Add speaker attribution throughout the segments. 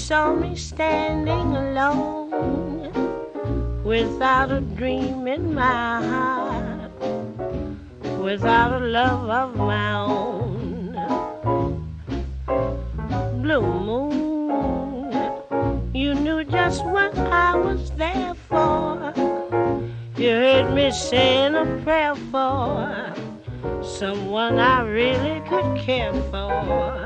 Speaker 1: saw me standing alone, without a dream in my heart, without a love of my own. Blue moon, you knew just what I was there for. You heard me saying a prayer for someone I really could care for.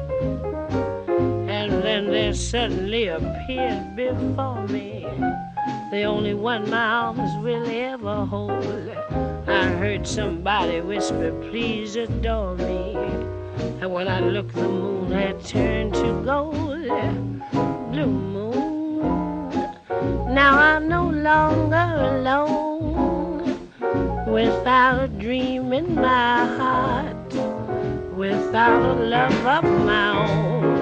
Speaker 1: And then there suddenly appeared before me the only one my arms will ever hold. I heard somebody whisper, please adore me. And when I looked, the moon had turned to gold. Blue moon, now I'm no longer alone, without a dream in my heart, without a love of my own.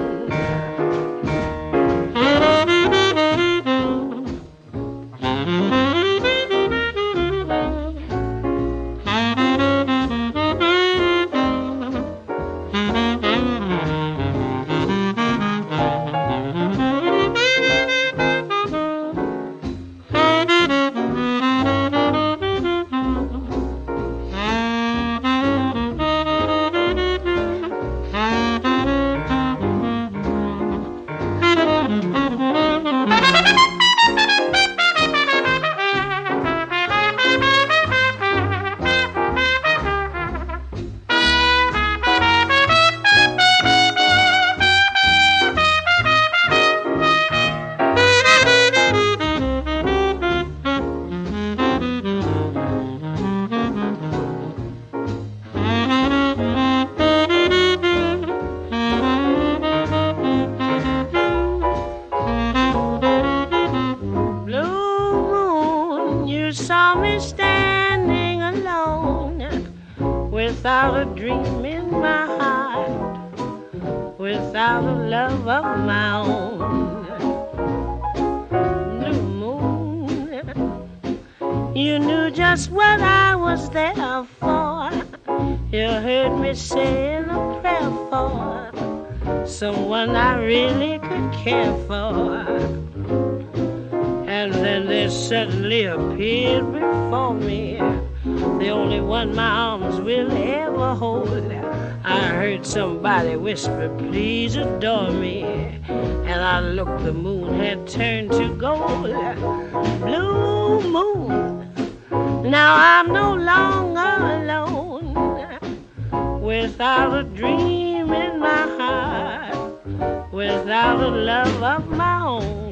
Speaker 1: Saw me standing alone, without a dream in my heart, without a love of my own. Blue moon, you knew just what I was there for. You heard me saying a prayer for someone I really could care for. And then there suddenly appeared before me the only one my arms will ever hold. I heard somebody whisper, please adore me. And I looked, the moon had turned to gold. Blue moon, now I'm no longer alone, without a dream in my heart, without a love of my own.